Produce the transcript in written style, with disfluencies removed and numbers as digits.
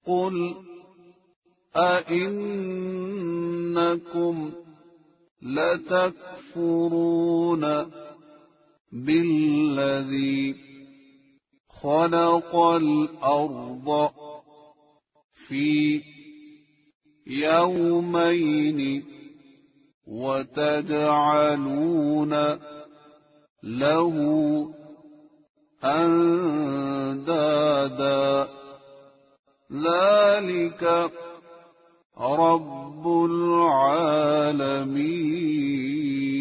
قل أئنكم لتكفرون بالذي خلق الأرض في يومين وتجعلون له أندادا ذلك رب العالمين.